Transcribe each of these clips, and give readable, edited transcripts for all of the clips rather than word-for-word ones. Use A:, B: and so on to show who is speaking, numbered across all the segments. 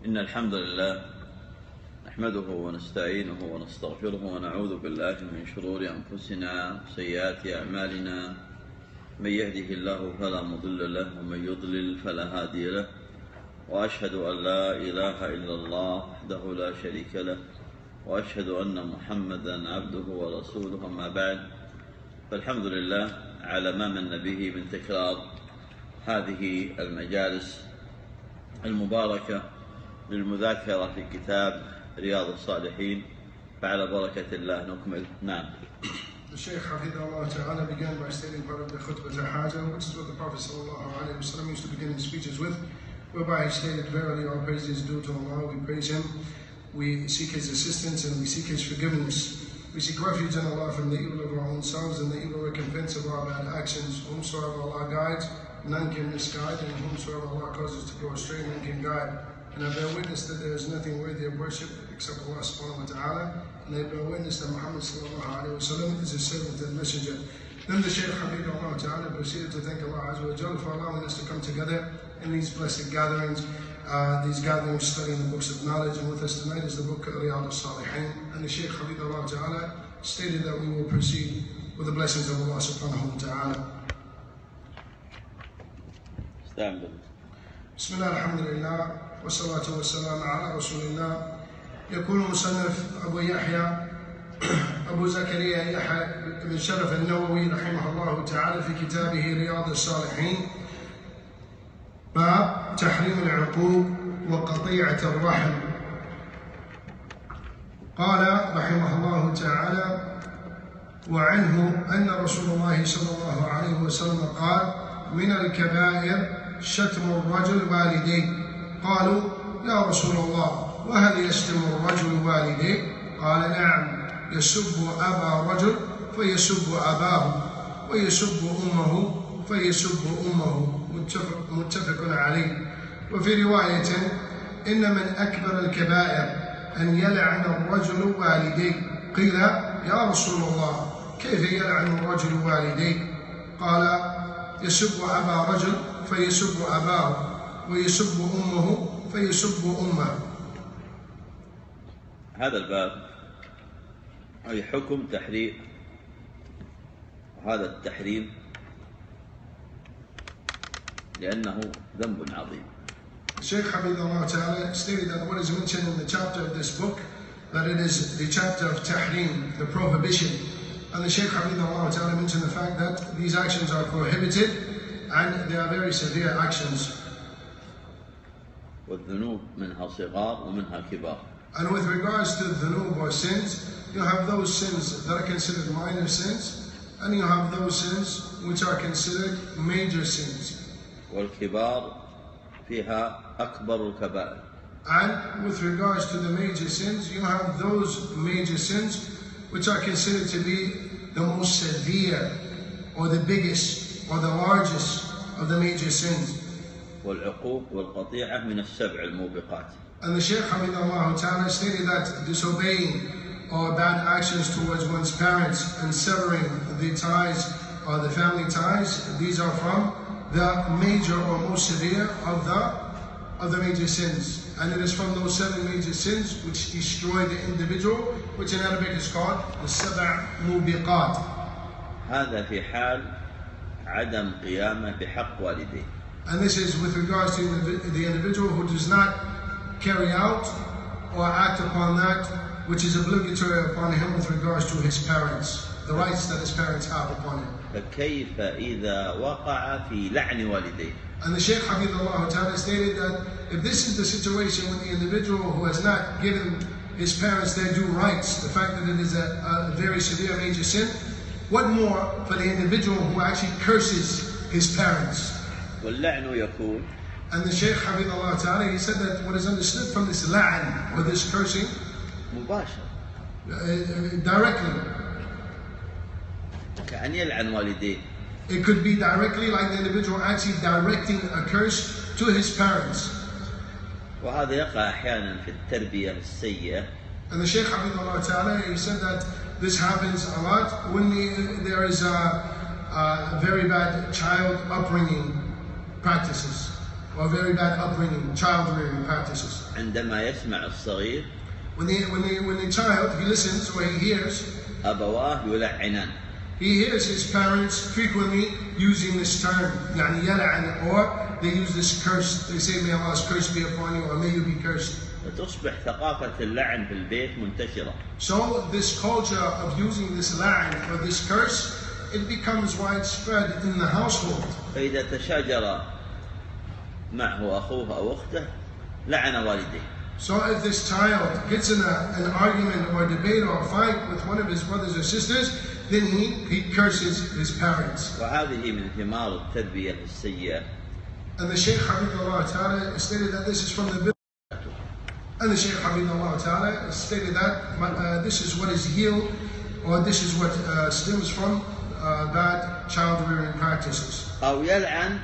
A: إن الحمد لله نحمده ونستعينه ونستغفره ونعوذ بالله من شرور أنفسنا وسيئات أعمالنا. من يهده الله فلا مضل له ومن يضلل فلا هادي له، وأشهد أن لا إله إلا الله وحده لا شريك له، وأشهد أن محمدا عبده ورسوله. أما بعد، فالحمد لله على ما من به من تكرار هذه المجالس المباركة للمذاكرة في كتاب رياض الصالحين، فعلى بركة الله نكمل. نعم.
B: The Shaykh Hafidhullah Ta'ala began by stating part of the Khutbah al-Haja, which is what the Prophet ﷺ used to begin his speeches with, whereby he stated, "Verily our praise is due to Allah, we praise Him, we seek His assistance and we seek His forgiveness. We seek refuge in Allah from the evil of our own selves and the evil recompense of our bad actions. Whomsoever Allah guides, none can misguide, and whomsoever Allah causes to go astray, none can guide. And I bear witness that there is nothing worthy of worship except Allah subhanahu wa ta'ala. And I bear witness that Muhammad sallallahu alayhi wa sallam is His servant and messenger." Then the Shaykh Hafidhullah Ta'ala proceeded to thank Allah Azza wa Jalla for allowing us to come together in these blessed gatherings, studying the books of knowledge. And with us tonight is the book Riyadh al-Salihin. And the Shaykh Hafidhullah Ta'ala stated that we will proceed with the blessings of Allah subhanahu wa ta'ala. بسم الله الحمد لله والصلاة والسلام على رسول الله. يقول المصنف أبو يحيى أبو زكريا يحيى بن شرف النووي رحمه الله تعالى في كتابه رياض الصالحين، باب تحريم العقوق وقطيعة الرحم. قال رحمه الله تعالى: وعنه أن رسول الله صلى الله عليه وسلم قال: من الكبائر شتم الرجل والديه. قالوا: يا رسول الله، وهل يشتم الرجل والديه؟ قال: نعم، يسب أبا رجل فيسب أباه، ويسب أمه فيسب أمه. متفق عليه. وفي رواية: إن من أكبر الكبائر أن يلعن الرجل والديه. قيل: يا رسول الله، كيف يلعن الرجل والديه؟ قال: يسب أبا رجل فيسب أباه، ويسب أمه فيسب أمه.
A: هذا الباب أي حكم تحريم، وهذا التحريم لأنه ذنب عظيم.
B: Shaykh Hafidhullah Ta'ala stated that what is mentioned in the chapter of this book, that it is the chapter of tahrim, the prohibition. And the Shaykh Hafidhullah Ta'ala mentioned the fact that these actions are prohibited and they are very severe actions.
A: والذنوب منها صغار ومنها كبار.
B: And with regards to dhunub or sins, you have those sins that are considered minor sins, and you have those sins which are considered major sins.
A: والكبار فيها أكبر الكبائر.
B: And with regards to the major sins, you have those major sins which are considered to be the most severe, or the biggest, or the largest of the major sins.
A: والعقوق والقطيعة من السبع الموبقات.
B: And the Shaykh Hamidullah Ta'ala stated that disobeying or bad actions towards one's parents and severing the ties or the family ties, these are from the major or most severe of the major sins. And it is from those 7 major sins which destroy the individual, which in Arabic is called the Sab'a Mubiqat.
A: هذا في حال عدم قيامه بحق والديه.
B: And this is with regards to the individual who does not carry out or act upon that which is obligatory upon him with regards to his parents, the rights that his parents have upon him.
A: فكيف إذا وقع في لعن والديه؟
B: And the Shaykh Hafidhullah Ta'ala stated that if this is the situation with the individual who has not given his parents their due rights, the fact that it is a very severe major sin, what more for the individual who actually curses his parents?
A: واللعن يكون.
B: And the Shaykh Hafidhullah Ta'ala, he said that what is understood from this la'an, or this cursing,
A: مباشر,
B: directly.
A: كأن يلعن والديه.
B: It could be directly, like the individual actually directing a curse to his parents.
A: وهذا يقع أحيانا في التربية السيئة.
B: And the Shaykh Hafidhullah Ta'ala, he said that this happens a lot when there is a very bad child upbringing practices. or very bad upbringing, child rearing practices.
A: عندما يسمع الصغير
B: When the child, he listens or he hears,
A: أبواه يلعنان.
B: he hears his parents frequently using this term, يعني يلعن, or they use this curse. They say, may Allah's curse be upon you, or may you be cursed.
A: وتصبح ثقافة اللعن في البيت منتشرة.
B: So this culture of using this la'an or this curse, it becomes widespread in the household.
A: فإذا تشاجر معه أخوه أو أخته لعن والديه.
B: So if this child gets in an argument or a debate or a fight with one of his brothers or sisters, then he curses his parents.
A: وهذه من ثمار التربية السيئة.
B: And the Shaykh Habibullah Ta'ala stated that this is from the Bible. And the Shaykh Habibullah Ta'ala stated that this is what is healed, or this is what stems from bad child rearing practices.
A: أو يلعن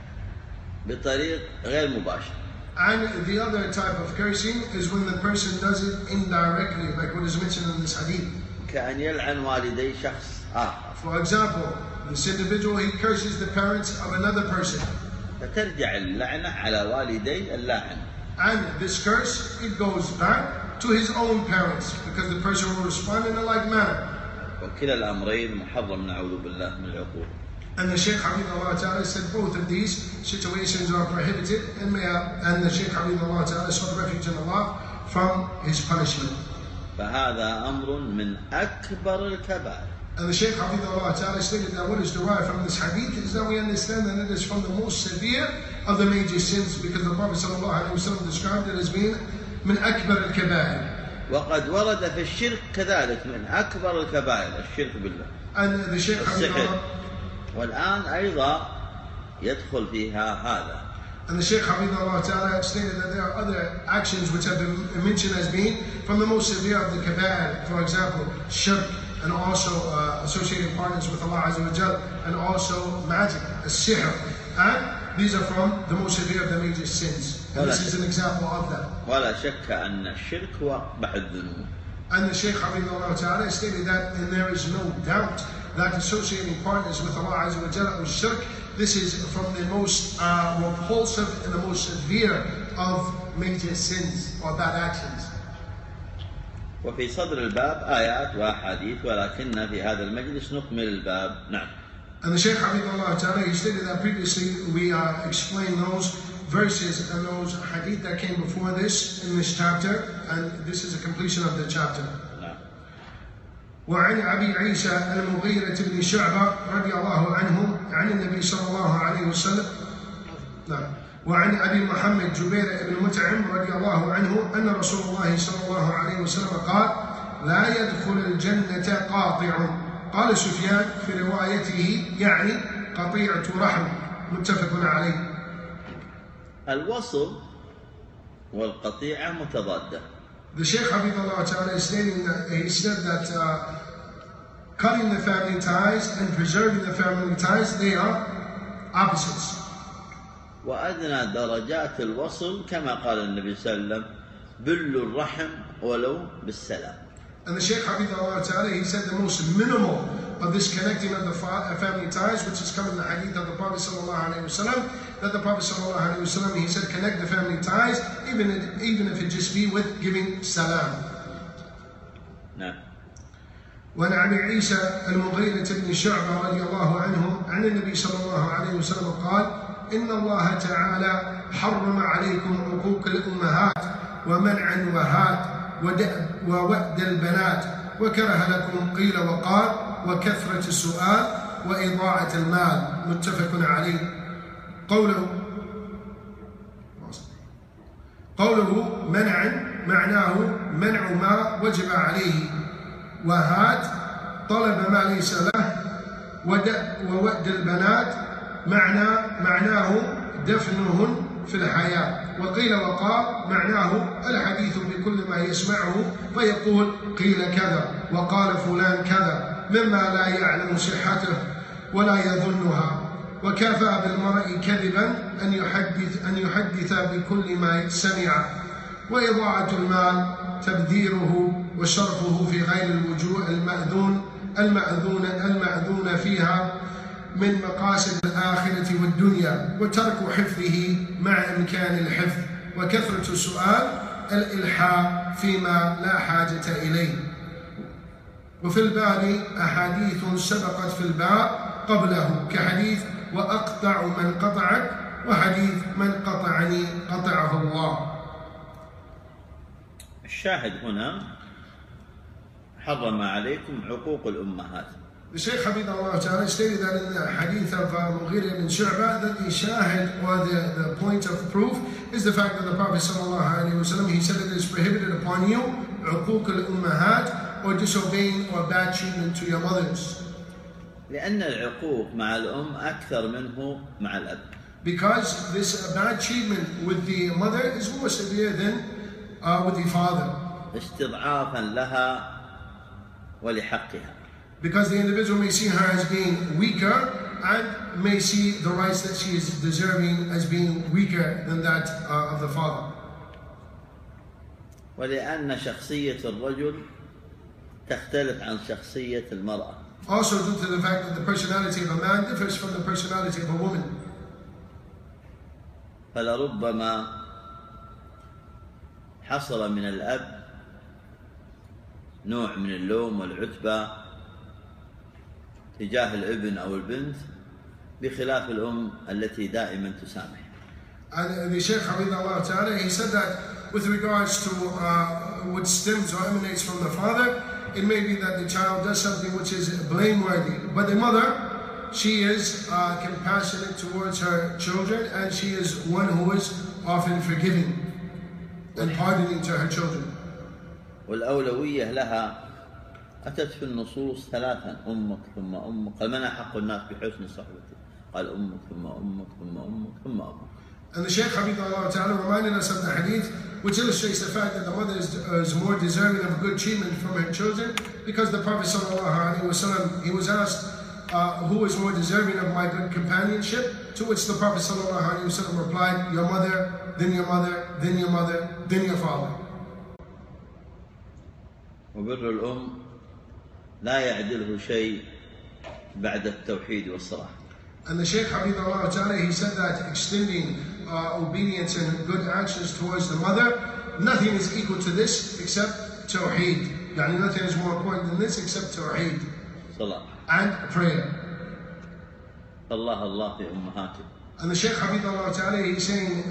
A: بطريق غير مباشر.
B: And the other type of cursing is when the person does it indirectly, like what is mentioned in this hadith.
A: كأن يلعن والدي شخص آخر.
B: For example, this individual, he curses the parents of another person.
A: فترجع اللعنة على والدي اللاعن.
B: And this curse, it goes back to his own parents, because the person will respond in a like manner.
A: وكلا الأمرين محرم نعوذ بالله من العقوبة.
B: And the Shaykh Habibullah Ta'ala said both of these situations are prohibited, and the Shaykh Habibullah Ta'ala sought refuge in Allah from his punishment.
A: فهذا أمر من أكبر الكبائر.
B: And the Shaykh Habibullah Ta'ala stated that what is derived from this hadith is that we understand that it is from the most severe of the major sins, because the Prophet ﷺ described it as being من أكبر الكبائر.
A: وقد ورد في الشرك كذلك من أكبر الكبائر الشرك بالله.
B: And the Shaykh Habibullah,
A: والآن أيضا يدخل فيها هذا.
B: and the Shaykh Habibullah Ta'ala stated that there are other actions which have been mentioned as being from the most severe of the kaba'ir. For example, shirk, and also associating partners with Allah Azza wa Jal, and also magic, as-sihr. And these are from the most severe of the major sins. And this is an example of that.
A: ولا شك أن الشرك هو أقبح الذنوب.
B: And the Shaykh Habibullah Ta'ala stated that, and there is no doubt that associating partners with Allah Azza wa Jalla or shirk, this is from the most repulsive and the most severe of major sins or bad actions.
A: وفي صدر الباب آيات وأحاديث ولكن في هذا المجلس نكمل الباب. نعم.
B: And the Shaykh Habibullah Ta'ala, he stated that previously we explained those verses and those hadith that came before this in this chapter, and this is a completion of the chapter. وعن أبي عيسى المغيرة بن شعبة رضي الله عنه عن النبي صلى الله عليه وسلم وعن أبي محمد جبير بن مطعم رضي الله عنه أن رسول الله صلى الله عليه وسلم قال لا يدخل الجنة قاطع. قال سفيان في روايته يعني قطيعة رحم، متفق عليه.
A: الوصل والقطيعة متضادة.
B: The Shaykh Habibullah Ta'ala is stating that he said that cutting the family ties and preserving the family ties, they are opposites.
A: وأدنى درجات الوصل كما قال النبي صلى الله عليه وسلم بل الرحم ولو بالسلام.
B: And the Shaykh Habibullah Ta'ala, he said the most minimal of this connecting of the family ties, which is coming in the hadith of the Prophet Sallallahu Alaihi Wasallam, that the Prophet Sallallahu Alaihi Wasallam, he said connect the family ties even if it just be with giving salam.
A: نعم.
B: وعن أبي عيسى المغيرة بن شعبة رضي الله عنه عن النبي صلى الله عليه وسلم قال إن الله تعالى حرم عليكم عقوق الأمهات ومنع الوهات ووأد البنات وكره لكم قيل وقال وكثرة السؤال وإضاعة المال، متفق عليه. قوله منع معناه منع ما وجب عليه، وهات طلب ما ليس له، ووأد البنات معناه دفنهن في الحياة، وقيل وقال معناه الحديث بكل ما يسمعه فيقول قيل كذا وقال فلان كذا مما لا يعلم صحته ولا يظنها، وكفى بالمرء كذبا أن يحدث بكل ما سمع، وإضاعة المال تبذيره وصرفه في غير الوجوه المأذون فيها من مقاصد الآخرة والدنيا وترك حفظه مع إمكان الحفظ وكثرة السؤال الإلحاح فيما لا حاجة إليه. وفي الباب أحاديث سبقت في الباب قبله كحديث وأقطع من قطعك وحديث من قطعني قطعه الله.
A: الشاهد هنا حرم عليكم عقوق الأمهات.
B: The Shaykh Hafidhahullah Ta'ala stated that in the hadith of Mughira ibn Shu'bah that the shahid or the point of proof is the fact that the Prophet ﷺ, he said it is prohibited upon you عقوق الأمهات or disobeying or bad treatment to your mothers.
A: لأن العقوق مع الأم أكثر منه مع الأب.
B: Because this bad treatment with the mother is more severe than with the father.
A: استضعافا لها ولحقها.
B: Because the individual may see her as being weaker and may see the rights that she is deserving as being weaker than that of the father.
A: ولأن شخصية الرجل تختلف عن شخصية المرأة.
B: Also due to the fact that the personality of a man differs from the personality of a woman.
A: فلربما حصل من الأب نوع من اللوم والعتبة تجاه الابن أو البنت بخلاف الأم التي دائما تسامح.
B: And the Shaykh Hafidhahullah Ta'ala, he said that with regards to what stems or emanates from the father, it may be that the child does something which is blameworthy. But the mother, she is compassionate towards her children and she is one who is often forgiving and pardoning to her children.
A: والأولوية لها أتت في النصوص ثلاثا أمك ثم أمك. قال من أحق الناس بحسن صحبتي؟ قال أمك ثم أمك ثم أمك ثم أمك.
B: And the Shaykh Hafidhahullah Ta'ala reminded us of the hadith which illustrates the fact that the mother is more deserving of good treatment from her children, because the Prophet ﷺ, he was asked who is more deserving of my good companionship, to which the Prophet ﷺ replied, your mother, then your mother, then your mother, then your father.
A: وبر الأم لا يعدله شيء بعد التوحيد والصلاة.
B: And the Shaykh Hafidhahullah Ta'ala, he said that extending obedience and good actions towards the mother, nothing is equal to this except Tawheed. Yani nothing is more important than this except Tawheed.
A: صلاة.
B: And prayer.
A: الله الله في أمهاتكم.
B: And the Shaykh Hafidhahullah Ta'ala, he's saying,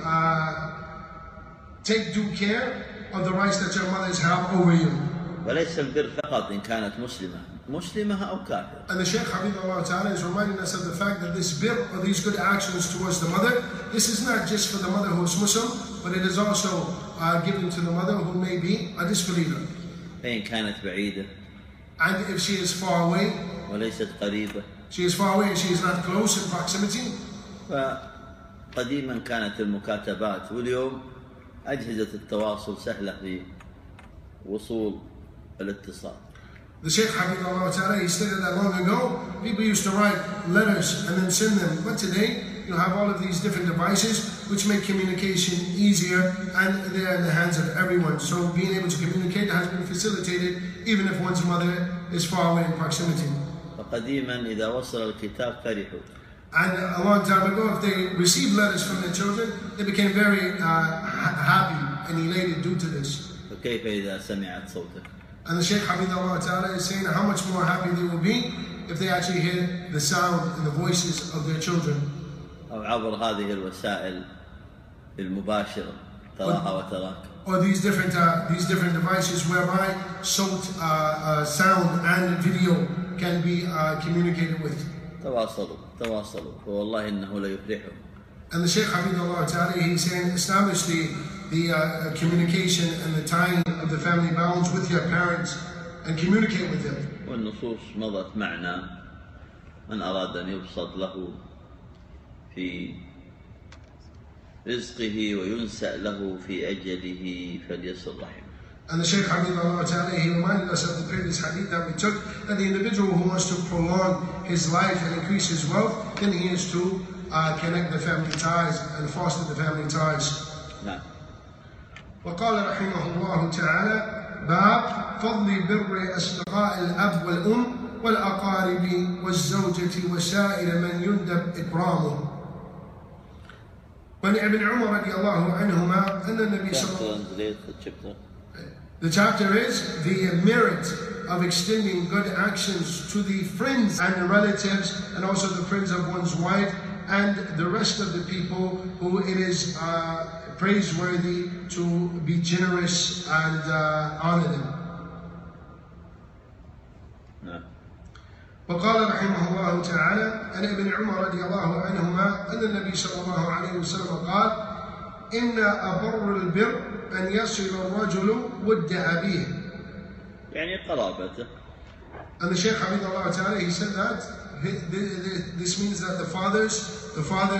B: take due care of the rights that your mothers have over you.
A: وليس البر فقط إن كانت مسلمة أو كافرة.
B: And the Shaykh Hafidhahullah Ta'ala is reminding us of the fact that this bir, or these good actions towards the mother, this is not just for the mother who is Muslim, but it is also given to the mother who may be a disbeliever.
A: فإن كانت بعيدة.
B: And if she is far away,
A: وليست قريبة.
B: she is far away and she is not close in proximity.
A: فقديما كانت المكاتبات واليوم أجهزة التواصل سهلة في وصول الاتصال.
B: The Shaykh Hafidhahullah Ta'ala, he stated that long ago, people used to write letters and then send them. But today, you have all of these different devices which make communication easier, and they are in the hands of everyone. So being able to communicate has been facilitated even if one's mother is far away in proximity.
A: فقديما إذا وصل الكتاب فرحوا.
B: And a long time ago, if they received letters from their children, they became very happy and elated due to this.
A: فكيف إذا سمعت صوته؟
B: And the Shaykh Hafidhahullah Ta'ala is saying how much more happy they will be if they actually hear the sound and the voices of their children.
A: أو عبر هذه الوسائل المباشرة تراها وتراك.
B: Or these different devices whereby sound and video can be communicated with.
A: تواصلوا والله إنه ليفرحهم.
B: And the Shaykh Hafidhahullah Ta'ala, he's saying establish the communication and the tying of the family bonds with your parents and communicate with them.
A: والنصوص مضت معنا من أراد أن يبسط له في رزقه وينسأ له في أجله فليصل رحمه.
B: And the Shaykh Hafidhahullah Ta'ala, he reminded us of the previous hadith that we took, that the individual who wants to prolong his life and increase his wealth, then he is to connect the family ties and foster the family ties.
A: نعم.
B: وقال رحمه الله تعالى: باب فضل بر أصدقاء الأب والأم والأقارب والزوجة وسائر من يندب إكرامه. وعن ابن عمر رضي الله عنهما أن النبي صلى الله عليه وسلم. The chapter is the merit of extending good actions to the friends and the relatives, and also the friends of one's wife and the rest of the people who it is praiseworthy to be generous and honor them. وقال رحمه الله تعالى عن ابن عمر رضي الله عنهما أن النبي صلى الله عليه وسلم قال: إن أبر البر أن يصل الرجل ود أبيه.
A: يعني قرابته.
B: And the Shaykh Hamidullah Ta'ala, he said that this means that the father's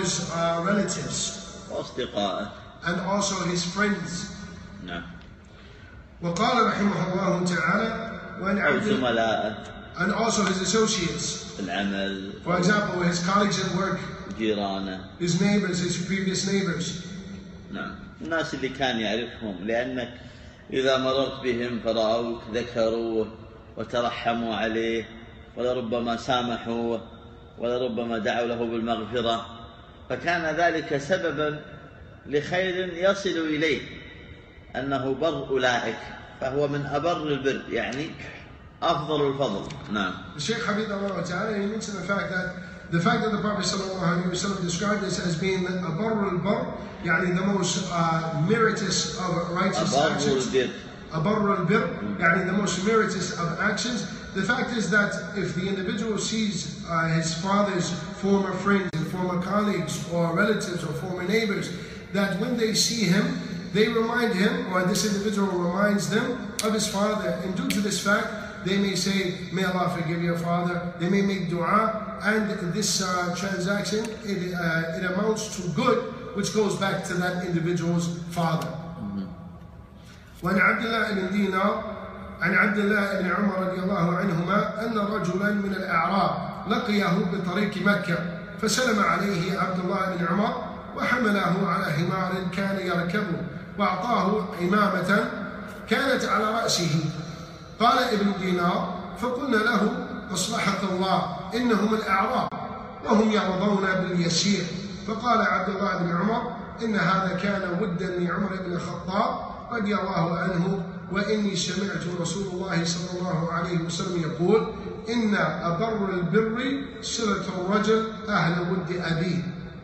B: relatives
A: وأصدقائه
B: and also his friends.
A: نعم.
B: وقال رحمه الله تعالى وأن
A: أو زملائه
B: and also his associates.
A: العمل.
B: For example, his colleagues at work,
A: جيرانه,
B: his neighbors, his previous neighbors.
A: نعم. الناس اللي كان يعرفهم، لأنك إذا مررت بهم فرأوك ذكروه وترحموا عليه ولربما سامحوه ولربما دعوا له بالمغفرة، فكان ذلك سببا لخير يصل إليه، أنه بر أولئك، فهو من أبر البر، يعني أفضل الفضل. نعم.
B: The Shaykh Hamidullah Ta'ala, he mentioned the fact that the Prophet sallallahu alaihi wasallam described this as being abar al-bar, yani the most meritorious of righteous actions. Abar al-bir, yani the most meritorious of actions. The fact is that if the individual sees his father's former friends and former colleagues or relatives or former neighbors, that when they see him, they remind him, or this individual reminds them of his father, and due to this fact, they may say, may Allah forgive your father. They may make dua, and this transaction, it amounts to good, which goes back to that individual's father. وعن عبد الله بن دينار عن عبد الله بن عمر رضي الله عنهما أن رجلا من الأعراب لقيه بطريق مكة، فسلم عليه عبد الله بن عمر وحمله على حمار كان يركبه وأعطاه عمامة كانت على رأسه. قال ابن دينار: فقلنا له: أصلحك الله، إنهم الأعراب وهم يرضون باليسير. فقال عبد الله بن عمر: إن هذا كان ودا لعمر بن الخطاب رضي الله عنه، وإني سمعت رسول الله صلى الله عليه وسلم يقول: إن أبر البر صلة الرجل أهل ود أبيه.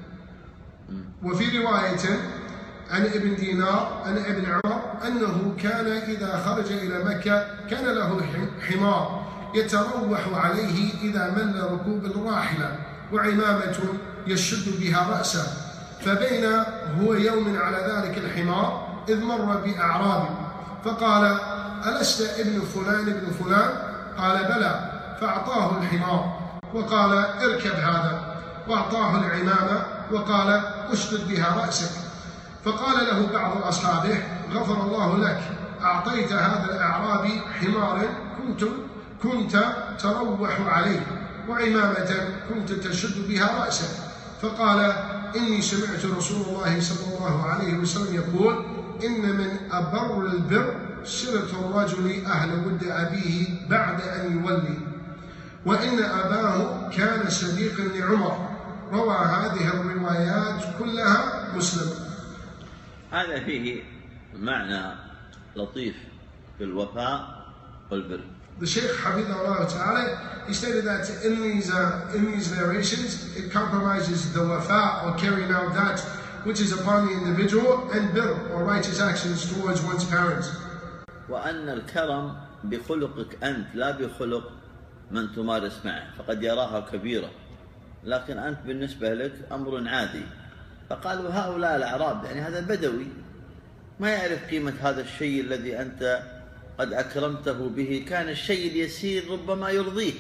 B: وفي رواية عن ابن دينار عن ابن عمر أنه كان إذا خرج إلى مكة كان له حمار يتروح عليه إذا مل ركوب الراحلة، وعمامة يشد بها رأسه، فبين هو يوم على ذلك الحمار إذ مر بأعرابي فقال: ألست ابن فلان ابن فلان؟ قال: بلى. فأعطاه الحمار وقال: اركب هذا، وأعطاه العمامة وقال: اشدد بها رأسك. فقال له بعض أصحابه: غفر الله لك، أعطيت هذا الأعرابي حمارا كنت تروح عليه، وعمامة كنت تشد بها رأسك. فقال: إني سمعت رسول الله صلى الله عليه وسلم يقول: إن من أبر البر صلة الرجل أهل ود أبيه بعد أن يولي، وإن أباه كان صديقا لعمر. روى هذه الروايات كلها مسلم.
A: هذا فيه معنى لطيف في الوفاء والبر.
B: The Shaykh Hamidullah Ta'ala, he stated that in these narrations, it compromises the wafa, or carrying out that which is upon the individual, and bir, or righteous actions towards one's parents.
A: وأن الكرم بخلقك أنت لا بخلق من تمارس معه، فقد يراها كبيرة، لكن أنت بالنسبة لك أمر عادي. فقالوا هؤلاء الأعراب، يعني هذا بدوي ما يعرف قيمة هذا الشيء الذي أنت قد أكرمته به، كان الشيء اليسير ربما يرضيه.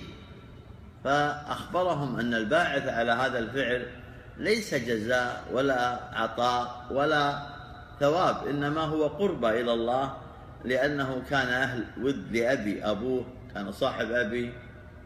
A: فأخبرهم أن الباعث على هذا الفعل ليس جزاء ولا عطاء ولا ثواب، إنما هو قربة إلى الله، لأنه كان أهل ود لأبي، أبوه كان صاحب أبي،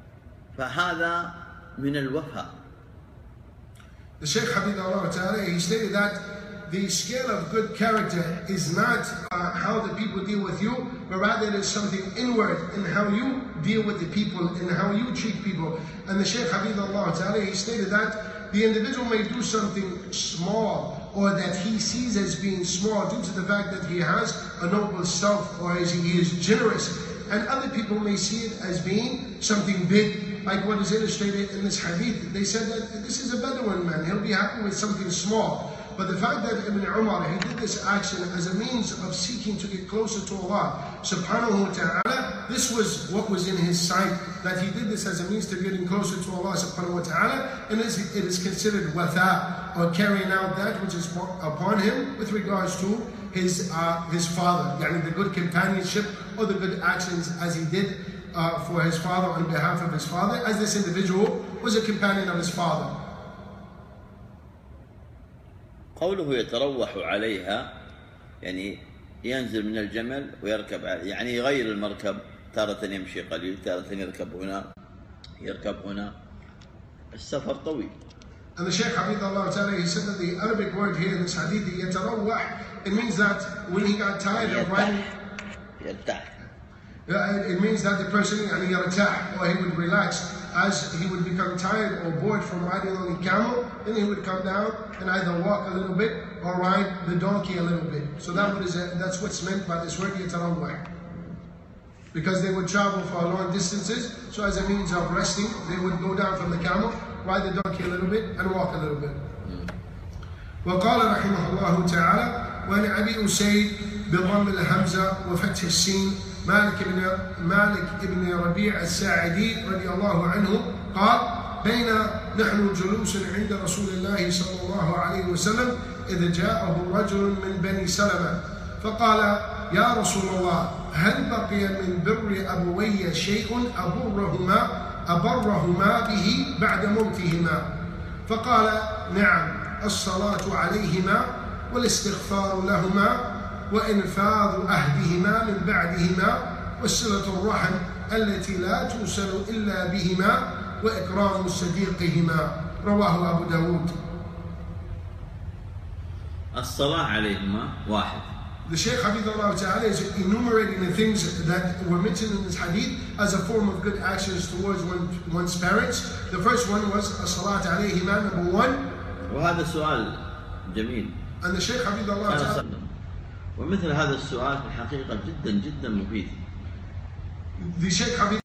A: فهذا من الوفاء.
B: The Shaykh Hamidullah Ta'ala, he stated that the scale of good character is not how the people deal with you, but rather it is something inward in how you deal with the people, in how you treat people. And the Shaykh Hafidhullah Ta'ala, he stated that the individual may do something small or that he sees as being small due to the fact that he has a noble self or as he is generous. And other people may see it as being something big, like what is illustrated in this hadith. They said that this is a Bedouin man, he'll be happy with something small. But the fact that Ibn Umar, he did this action as a means of seeking to get closer to Allah subhanahu wa ta'ala, this was what was in his sight, that he did this as a means to getting closer to Allah subhanahu wa ta'ala, and it is considered watha, or carrying out that which is upon him with regards to his father, yani the good companionship or the good actions as he did for his father on behalf of his father, as this individual was a companion of his father.
A: قوله يتروح عليها يعني ينزل من الجمل ويركب عليه، يعني يغير المركب، تارة يمشي قليل، تارة يركب هنا، السفر طويل.
B: And the Shaykh Hafidhullah Ta'ala, he said that the Arabic word here in this hadith, يتروح, it means that when he got tired of riding, it means that the person يرتاح, or he would relax as he would become tired or bored from riding on the camel, then he would come down and either walk a little bit or ride the donkey a little bit. So that's what's meant by this word يتروح. Because they would travel for long distances, so as a means of resting, they would go down from the camel, ride the donkey a little bit, and walk a little bit. وقال رحمه الله تعالى: وعن أبي أسيد بضم الهمزة وفتح السين مالك ابن ربيع الساعدي رضي الله عنه قال: بين نحن جلوس عند رسول الله صلى الله عليه وسلم إذ جاءه رجل من بني سلمة فقال: يا رسول الله، هل بقي من بر أبوي شيء أبرهما به بعد موتهما؟ فقال: نعم، الصلاة عليهما والاستغفار لهما وإنفاذ عهدهما من بعدهما وصلة الرحم التي لا توصل إلا بهما وإكرام صديقهما. رواه أبو داود.
A: الصلاة عليهما واحد.
B: The Shaykh Hafidhullah Ta'ala is enumerating the things that were mentioned in this hadith as a form of good actions towards one's parents. The first one was الصلاة عليهما, number one.
A: وهذا سؤال جميل.
B: And the Shaykh Hafidhullah Ta'ala,
A: ومثل هذا السؤال في الحقيقة جدا جدا مفيد.
B: The Shaykh